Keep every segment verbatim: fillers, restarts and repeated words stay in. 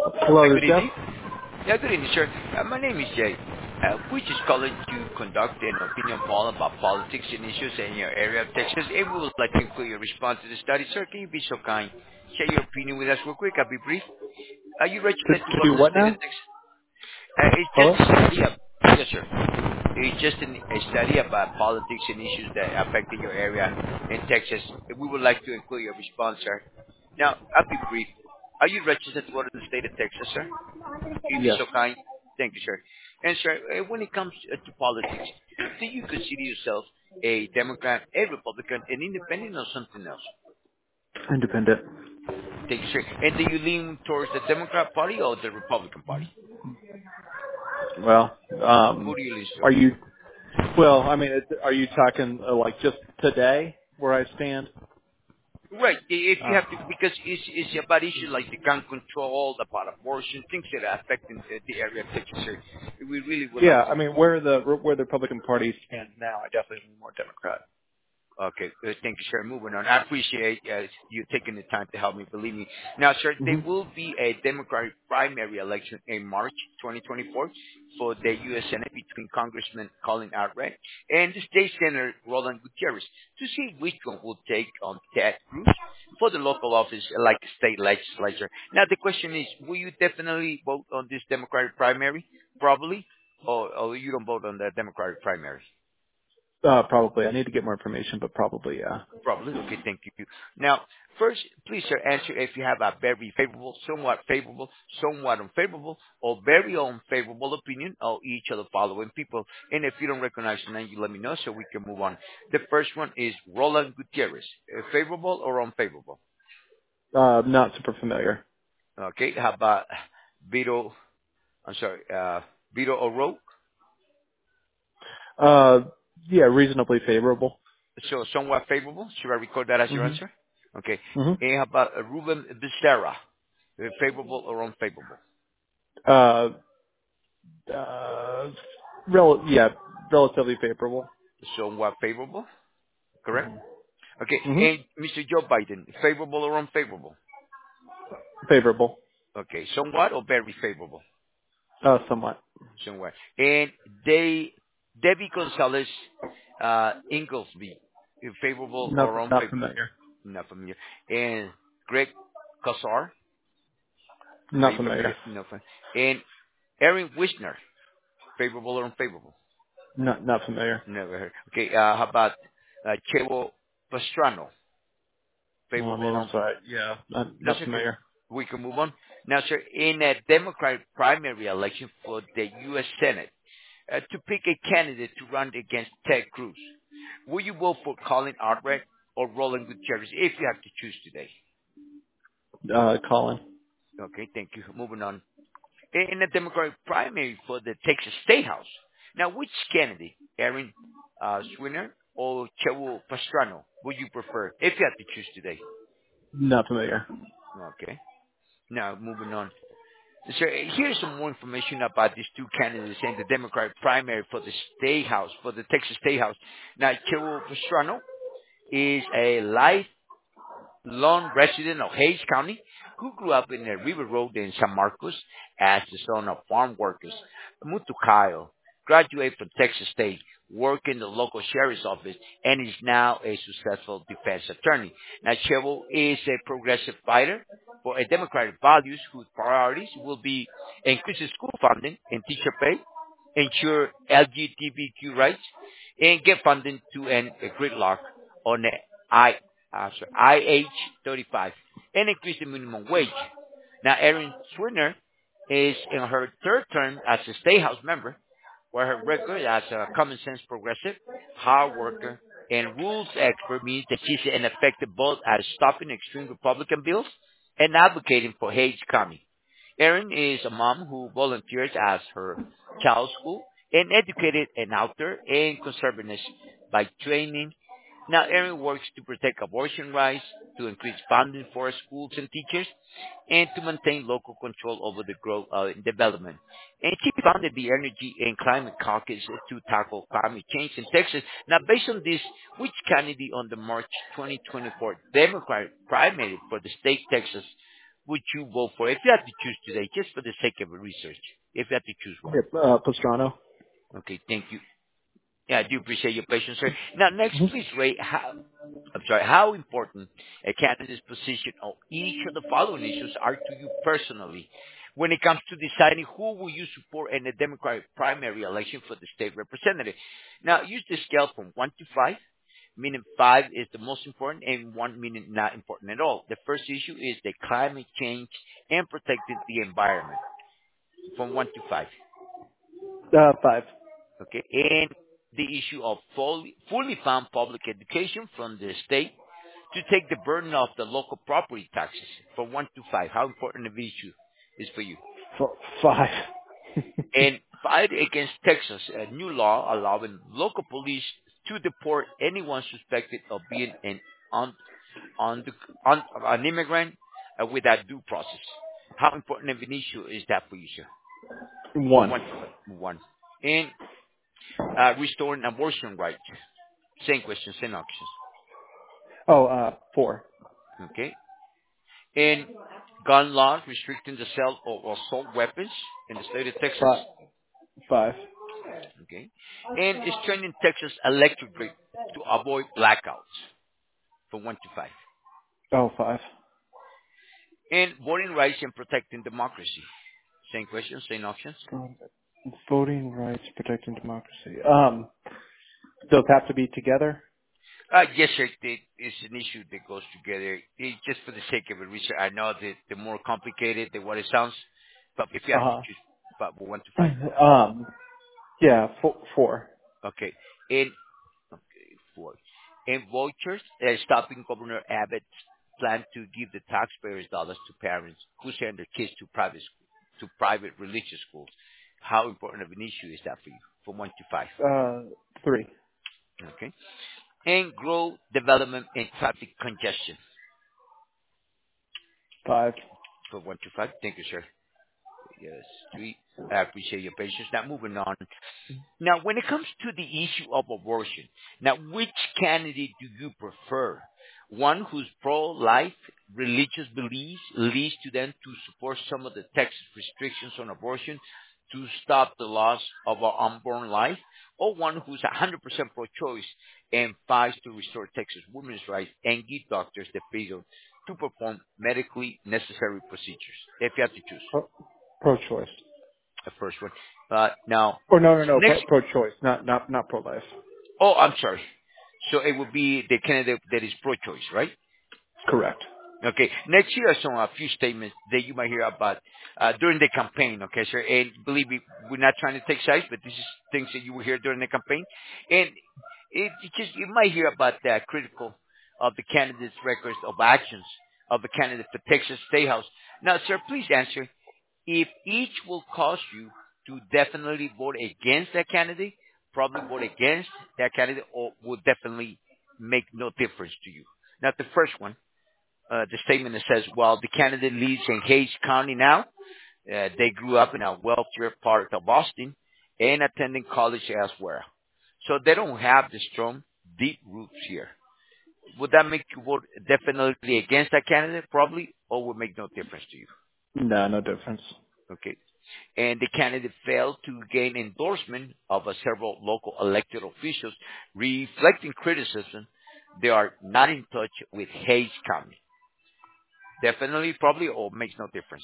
Hello, Uh, this Good is Jeff. evening. Yeah, good evening, sir. Uh, My name is Jay. Uh, We just calling to conduct an opinion poll about politics and issues in your area of Texas, and we would like to include your response to the study. Sir, can you be so kind? Share your opinion with us real quick. I'll be brief. Are you To, registered to to vote do in the what state of now? Texas? Uh, It's just Hello? a study of... Yes, sir. It's just an, a study about politics and issues that affect your area in Texas. We would like to include your response, sir. Now, I'll be brief. Are you registered to vote in the state of Texas, sir? If you're Yes. so kind. Thank you, sir. And sir, uh, when it comes uh, to politics, do you consider yourself a Democrat, a Republican, an independent, or something else? Independent. Thank you, sir. And do you lean towards the Democrat Party or the Republican Party? Well, Who um, do you lean are toward? you, well, I mean, it- are you talking uh, like just today where I stand? Right. i- If you Uh, have to, because it's, it's about issues like the gun control, about abortion, things that are affecting the, the area of Texas, sir. We really would yeah, like I to. mean, where the where the Republican Party stands now, I definitely lean more Democrat. Okay. uh, Thank you, sir. Moving on. I appreciate uh, you taking the time to help me. Believe me. Now, sir, there hmm will be a Democratic primary election in March twenty twenty-four for the U S. Senate between Congressman Colin Outright and the State Senator Roland Gutierrez to see which one will take on Ted Cruz for the local office like state legislature. Now, the question is, will you definitely vote on this Democratic primary? Probably. Or, or you don't vote on the Democratic primary? Uh, probably. I need to get more information, but probably, yeah. Probably. Okay, thank you. Now, first, please, sir, answer if you have a very favorable, somewhat favorable, somewhat unfavorable, or very unfavorable opinion of each of the following people. And if you don't recognize the name, you let me know so we can move on. The first one is Roland Gutierrez. Uh, favorable or unfavorable? Uh, not super familiar. Okay, how about Vito, I'm sorry, uh, Vito O'Rourke? Uh, yeah, reasonably favorable. So somewhat favorable. Should I record that as your hmm answer? Okay. hmm And how about uh, Ruben Becerra? Uh, favorable or unfavorable? Uh, uh, rel- yeah, relatively favorable. Somewhat favorable, correct? Okay, hmm and Mister Joe Biden, favorable or unfavorable? Favorable. Okay, somewhat or very favorable? Uh, somewhat. Somewhat. And they, Debbie Gonzalez uh, Inglesby, favorable Not or not unfavorable? familiar. Not familiar. And Greg Casar, are Not you familiar. familiar? No. fam- And Aaron Wisner, favorable or unfavorable? Not not familiar. Never heard. Okay, uh, how about uh, Chevo Pastrano, Well, I favorable mean, or I'm unfavorable? sorry. Yeah, not, That's not okay. familiar. We can move on. Now, sir, in a Democratic primary election for the U S. Senate, uh, to pick a candidate to run against Ted Cruz, will you vote for Colin Outright or Roland Gutierrez if you have to choose today? Uh, Colin. Okay, thank you. Moving on. In the Democratic primary for the Texas State House, now which candidate, Aaron uh, Swinner or Chevo Pastrano, would you prefer if you have to choose today? Not familiar. Okay. Now, moving on. So here's some more information about these two candidates in the Democratic primary for the State House, for the Texas State House. Now, Cheryl Pastrano is a lifelong resident of Hays County who grew up in the River Road in San Marcos as the son of farm workers. Mutucayo graduated from Texas State, worked in the local sheriff's office, and is now a successful defense attorney. Now, Cheryl is a progressive fighter for a democratic values whose priorities will be increasing school funding and teacher pay, ensure L G B T Q rights, and get funding to end a gridlock on the I, uh, sorry, I H thirty-five and increase the minimum wage. Now, Erin Swinner is in her third term as a State House member, where her record as a common sense progressive, hard worker, and rules expert means that she's an effective both at stopping extreme Republican bills and advocating for Hays County. Erin is a mom who volunteers as her child's school and educated an author and conservative by training. Now, Erin works to protect abortion rights, to increase funding for schools and teachers, and to maintain local control over the growth uh, and development. And she founded the Energy and Climate Caucus to tackle climate change in Texas. Now, based on this, which candidate on the March twenty twenty-four Democratic primary for the state Texas would you vote for if you had to choose today, just for the sake of research? If you had to choose one. Yeah, uh, Pastrano. Okay, thank you. Yeah, I do appreciate your patience, sir. Now, next, Mhm. please rate how, I'm sorry, how important a candidate's position on each of the following issues are to you personally when it comes to deciding who will you support in the Democratic primary election for the state representative. Now, use the scale from one to five, meaning five is the most important and one meaning not important at all. The first issue is the climate change and protecting the environment from one to five. Uh, five. Okay, and the issue of fully, fully fund public education from the state to take the burden off the local property taxes from one to five. How important of issue is for you? F- five. And fight against Texas, a new law allowing local police to deport anyone suspected of being an un, un, un, an immigrant uh, without due process. How important of an issue is that for you, sir? From One. one to five. One. And uh, restoring abortion rights. Same question, same options. Oh, uh, four. Okay. And gun laws restricting the sale of assault weapons in the state of Texas. Five. Five. Okay. And strengthening Texas electric grid to avoid blackouts from one to five. Oh, five. And voting rights and protecting democracy. Same question, same options. Um, Voting rights, protecting democracy. Um, those have to be together. Uh, yes, sir. It, it's an issue that goes together. It, just for the sake of it, research, I know that the more complicated than what it sounds, but if you have to Uh choose, but one to five. huh. Um, yeah, four. four. Okay. And okay, four. And vouchers, uh, stopping Governor Abbott's plan to give the taxpayers dollars to parents who send their kids to private school, to private religious schools. How important of an issue is that for you? From one to five. Uh, three. Okay. And grow development and traffic congestion. Five. For one to five. Thank you, sir. Yes, three. I appreciate your patience. Now moving on. Now, when it comes to the issue of abortion, now which candidate do you prefer? One who's pro-life, religious beliefs leads to them to support some of the Texas restrictions on abortion to stop the loss of our unborn life, or one who's one hundred percent pro-choice and fights to restore Texas women's rights and give doctors the freedom to perform medically necessary procedures? If you have to choose Pro- pro-choice. the first one. Uh, now, Or no, no, no. next Pro- pro-choice, not not not pro-life. Oh, I'm sorry. So it would be the candidate that is pro-choice, right? Correct. Okay. Next year, some a few statements that you might hear about uh, during the campaign. Okay, sir. And believe me, we're not trying to take sides, but this is things that you will hear during the campaign. And it, it just you might hear about that critical of the candidate's records of actions of the candidate for Texas State House. Now, sir, please answer. If each will cause you to definitely vote against that candidate, probably vote against that candidate, or will definitely make no difference to you. Now, the first one, uh, the statement that says, well, the candidate lives in Hayes County now. Uh, they grew up in a wealthier part of Boston and attending college elsewhere. So they don't have the strong, deep roots here. Would that make you vote definitely against that candidate, probably, or would make no difference to you? No, no difference. Okay. And the candidate failed to gain endorsement of uh, several local elected officials, reflecting criticism. They are not in touch with Hayes County. Definitely, probably, or makes no difference.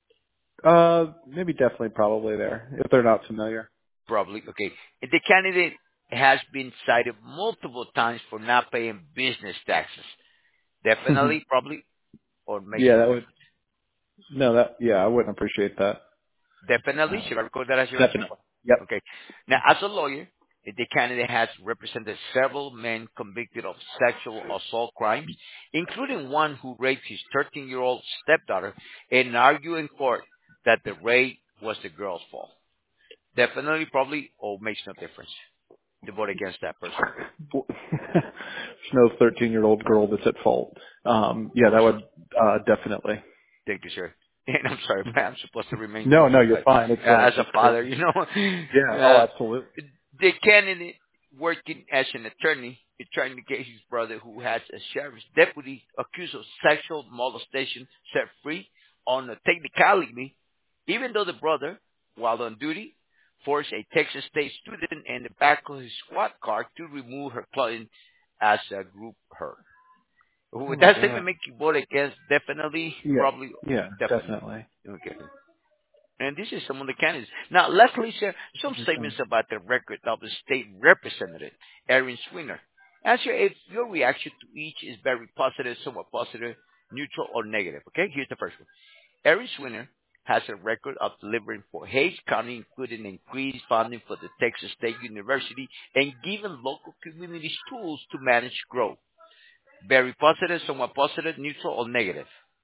Uh, maybe definitely probably there if they're not familiar. Probably, okay. And the candidate has been cited multiple times for not paying business taxes. Definitely, probably, or makes Yeah, no that would. difference. No, that. Yeah, I wouldn't appreciate that. Definitely. Should I record that as your answer? Definitely. Yep. Okay. Now, as a lawyer, the candidate has represented several men convicted of sexual assault crimes, including one who raped his thirteen-year-old stepdaughter and argued in court that the rape was the girl's fault. Definitely, probably, or makes no difference to vote against that person. There's no thirteen-year-old girl that's at fault. Um, yeah, that would uh, definitely. Thank you, sir. And I'm sorry, but I'm supposed to remain No, no, neutral, you're but fine. It's uh, uh, as a it's father, crazy. you know, Yeah. Oh, uh, absolutely. the candidate working as an attorney is trying to get his brother, who has a sheriff's deputy accused of sexual molestation, set free On a technicality, even though the brother, while on duty, forced a Texas State student in the back of his squad car to remove her clothing as a group hurt. Oh Would my that statement god. make you vote against? Definitely, Yeah. probably, Yeah, definitely. definitely. Okay. And this is some of the candidates. Now, Leslie shared some Interesting. statements about the record of the state representative, Aaron Swinner. Answer if your reaction to each is very positive, somewhat positive, neutral, or negative. Okay, here's the first one. Aaron Swinner has a record of delivering for Hays County, including increased funding for the Texas State University and giving local communities tools to manage growth. Very positive, somewhat positive, neutral, or negative.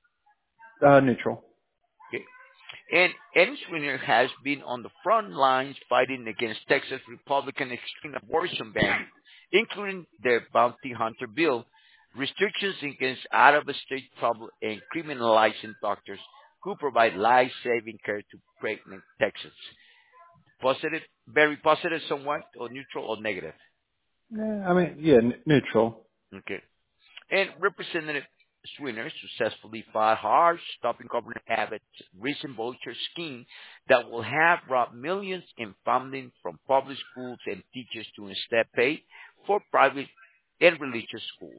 Uh, neutral. Okay. And Aaron Swinner has been on the front lines fighting against Texas Republican extreme abortion ban, including the bounty hunter bill, restrictions against out-of-state travel, and criminalizing doctors who provide life-saving care to pregnant Texans. Positive, very positive, somewhat, or neutral, or negative. Yeah, I mean, yeah, n- neutral. Okay. And Representative Swinner successfully fought hard, stopping Governor Abbott's recent voucher scheme that will have robbed millions in funding from public schools and teachers to instead pay for private and religious schools.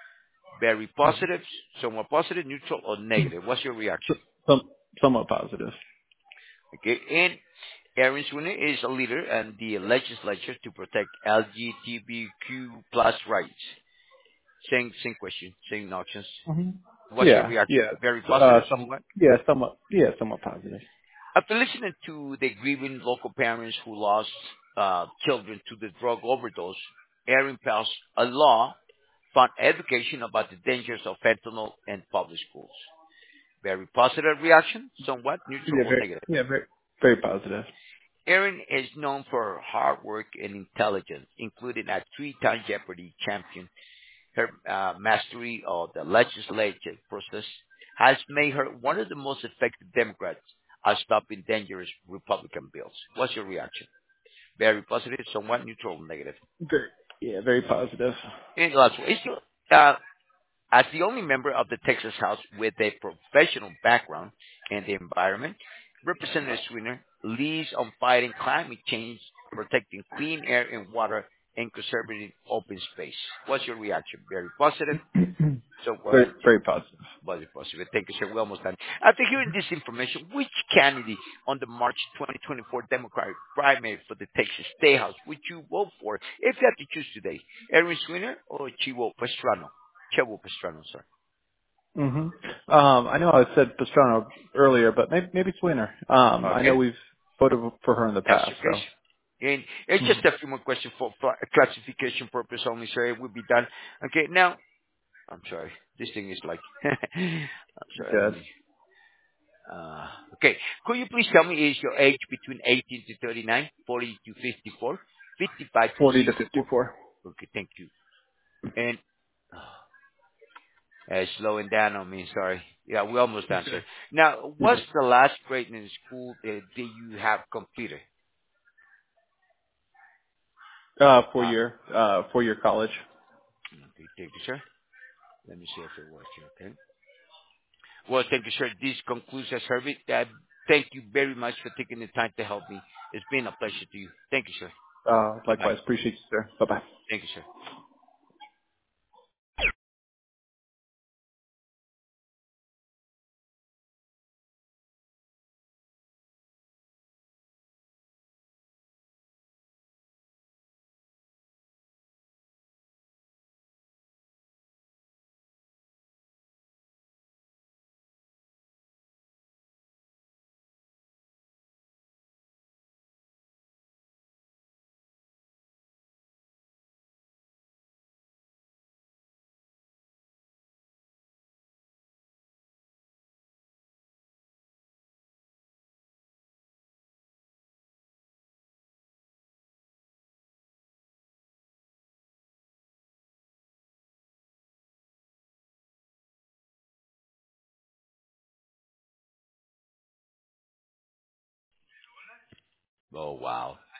Very Mhm. positive, somewhat positive, neutral, or negative. What's your reaction? S- Some, somewhat positive. Okay. And Aaron Swinner is a leader in the legislature to protect L G B T Q plus rights. Same, same question, same options. hmm What's your Yeah, reaction? yeah. Very Uh, positive, some, somewhat? yeah, somewhat, yeah, somewhat positive. After listening to the grieving local parents who lost uh, children to the drug overdose, Aaron passed a law fund education about the dangers of fentanyl in public schools. Very positive reaction, somewhat neutral Yeah, or very, negative. yeah, very, very positive. Aaron is known for her hard work and intelligence, including a three-time Jeopardy champion. Her uh, mastery of the legislative process has made her one of the most effective Democrats at stopping dangerous Republican bills. What's your reaction? Very positive, somewhat neutral, negative. Very, yeah, very positive. And last one, is your- uh, as the only member of the Texas House with a professional background in the environment, Representative Swinner leads on fighting climate change, protecting clean air and water, and conserving open space. What's your reaction? Very positive. So very, what? very positive. Very positive. Thank you, sir. We're almost done. After hearing this information, which candidate on the March twenty twenty-four Democratic primary for the Texas State House would you vote for if you had to choose today? Aaron Swinner or Chivo Pastrano? Chivo Pastrano, sir. hmm Um, I know I said Pastrana earlier, but maybe, maybe it's Winner. Um, I know Okay, we've voted for her in the that's past, the case. so. And it's hmm just a few more questions for, for classification purpose only, sir. It will be done. Okay, now, I'm sorry. This thing is like, I'm sorry, let Good. me Uh, okay. Could you please tell me is your age between eighteen to thirty-nine, forty to fifty-four, fifty-five to forty to sixty-four? fifty-four. Okay, thank you. And uh, slowing down on me, sorry. Yeah, we almost done, sir. Okay. Now, You're what's good. the last grade in school that, that you have completed? Uh, four Uh, year, uh, four year college. okay, thank you, sir. Let me see if it works here, okay? Well, thank you, sir. This concludes our survey. Uh, thank you very much for taking the time to help me. It's been a pleasure to you. Thank you, sir. Uh, Bye. likewise. Appreciate you, sir. Bye bye. Thank you, sir. Oh, wow.